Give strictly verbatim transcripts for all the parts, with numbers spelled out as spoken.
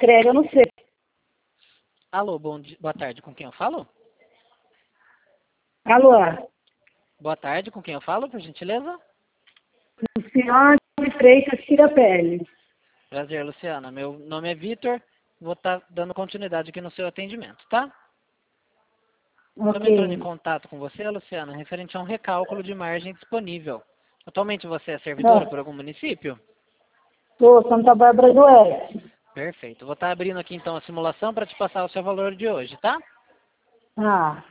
crédito, eu não sei. Alô, bom dia, boa tarde, com quem eu falo? Alô, Boa tarde, com quem eu falo, por gentileza? Luciane Freitas Tirapelli. Prazer, Luciana. Meu nome é Vitor, vou estar dando continuidade aqui no seu atendimento, tá? Estamos entrando em Ok. contato com você, Luciana, referente a um recálculo de margem disponível. Atualmente você é servidora por algum município? Sou Santa Bárbara do Oeste. Perfeito. Vou estar abrindo aqui então a simulação para te passar o seu valor de hoje, tá? Ah,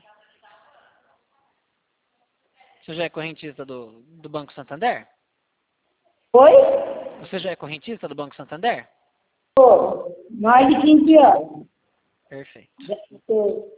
Você já é correntista do, do Banco Santander? oi? Você já é correntista do Banco Santander? Sou. Mais de quinze anos. Perfeito. Sou.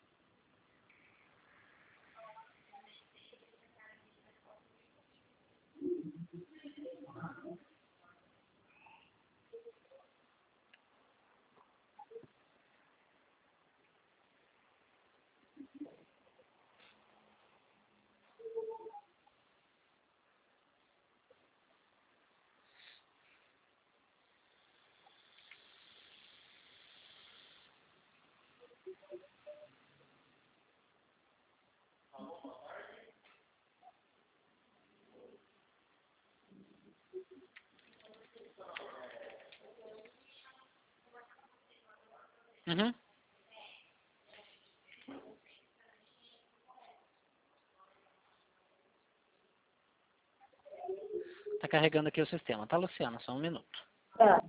Uhum. Tá carregando aqui o sistema, tá, Luciana? Só um minuto. Tá.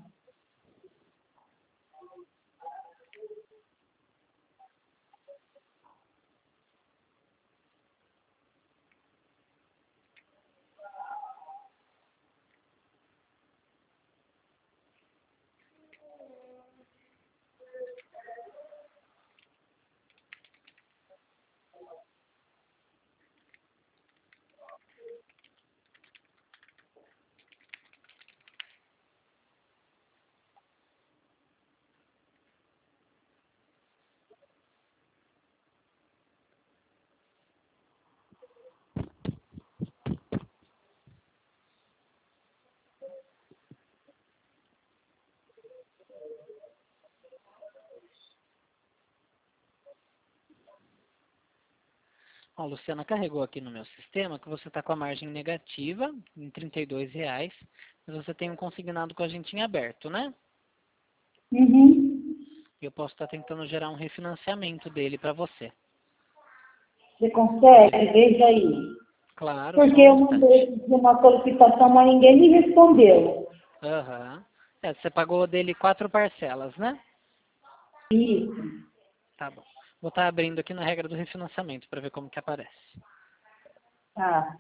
Ó, a Luciana carregou aqui no meu sistema que você está com a margem negativa em trinta e dois reais, mas você tem um consignado com a gente em aberto, né? Uhum. E eu posso estar tentando gerar um refinanciamento dele para você. Você consegue? Veja aí. Claro, só Porque um eu instante. mandei uma solicitação, mas ninguém me respondeu. Aham. É, você pagou dele quatro parcelas, né? Isso. Tá bom. Vou estar abrindo aqui na regra do refinanciamento para ver como que aparece. Ah.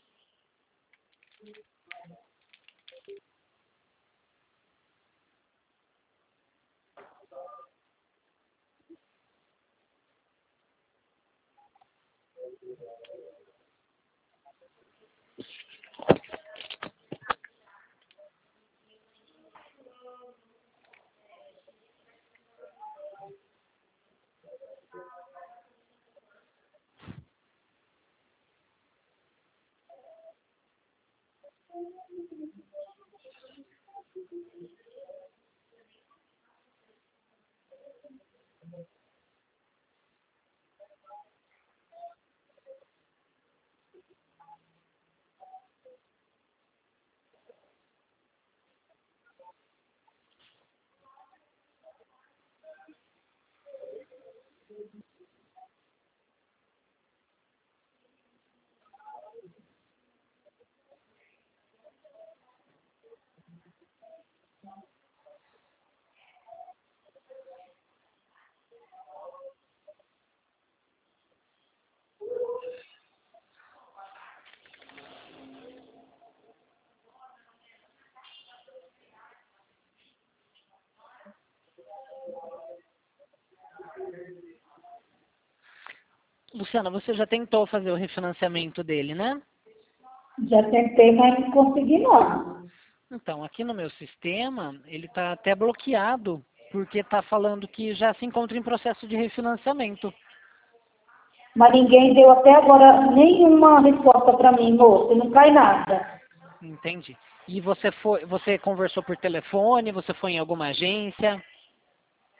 Luciana, você já tentou fazer o refinanciamento dele, né? Já tentei, mas não consegui não. Então, aqui no meu sistema, ele está até bloqueado, porque está falando que já se encontra em processo de refinanciamento. Mas ninguém deu até agora nenhuma resposta para mim, moço. Não cai nada. Entendi. E você foi, você conversou por telefone, você foi em alguma agência?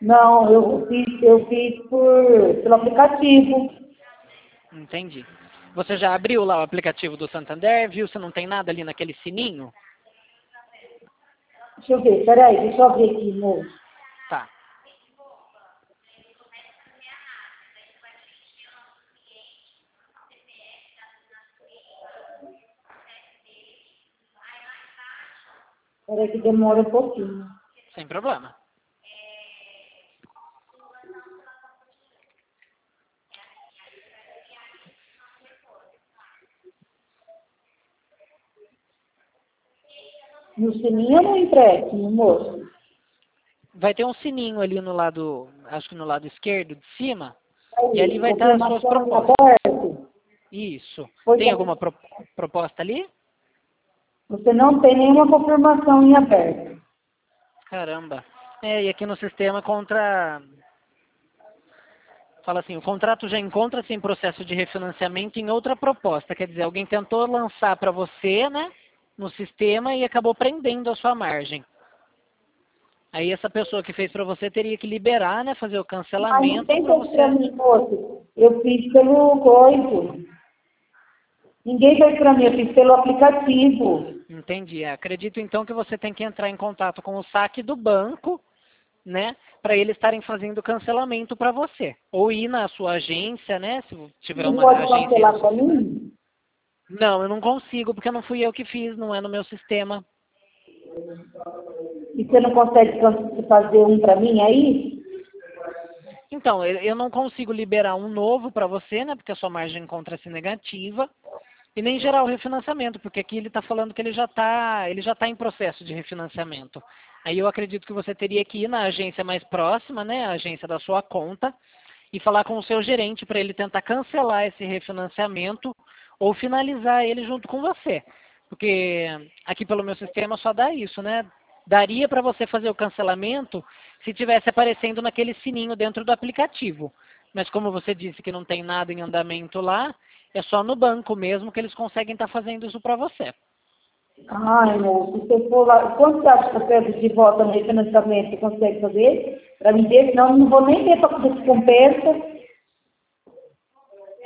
Não, eu fiz, eu fiz por, pelo aplicativo. Entendi. Você já abriu lá o aplicativo do Santander, viu se não tem nada ali naquele sininho? Deixa eu ver, peraí, deixa eu ver aqui, moço. Tá. Peraí que demora um pouquinho. Sem problema. No sininho ou no empréstimo, moço? Vai ter um sininho ali no lado, acho que no lado esquerdo de cima, Aí, e ali vai estar as suas confirmação em propostas. aberto. Isso. Pois Tem é. alguma pro- proposta ali? Você não tem nenhuma confirmação em aberto. Caramba. É, e aqui no sistema contra... Fala assim, o contrato já encontra-se em processo de refinanciamento em outra proposta. Quer dizer, alguém tentou lançar para você, né, no sistema e acabou prendendo a sua margem. Aí essa pessoa que fez para você teria que liberar, né, fazer o Mas cancelamento ninguém para fez para você... mim, moço. Eu fiz pelo coisa. Ninguém fez para mim, eu fiz pelo aplicativo. Entendi. Acredito então que você tem que entrar em contato com o saque do banco, né, para eles estarem fazendo o cancelamento para você. Ou ir na sua agência, né, se tiver Não uma pode agência aí na cancelar sua para cidade. mim? Não, eu não consigo, porque não fui eu que fiz, não é no meu sistema. E você não consegue can- fazer um para mim aí? Então, eu eu não consigo liberar um novo para você, né, porque a sua margem encontra-se negativa, e nem gerar o refinanciamento, porque aqui ele está falando que ele já está ele já tá em processo de refinanciamento. Aí eu acredito que você teria que ir na agência mais próxima, né, a agência da sua conta, e falar com o seu gerente para ele tentar cancelar esse refinanciamento ou finalizar ele junto com você. Porque aqui pelo meu sistema só dá isso, né? Daria para você fazer o cancelamento se tivesse aparecendo naquele sininho dentro do aplicativo. Mas como você disse que não tem nada em andamento lá, é só no banco mesmo que eles conseguem estar fazendo isso para você. Ai, moço, se você for lá, quanto você acha que eu pego de volta no refinanciamento, você consegue fazer? Para mim, desse, não, não vou nem ter para fazer descompensa.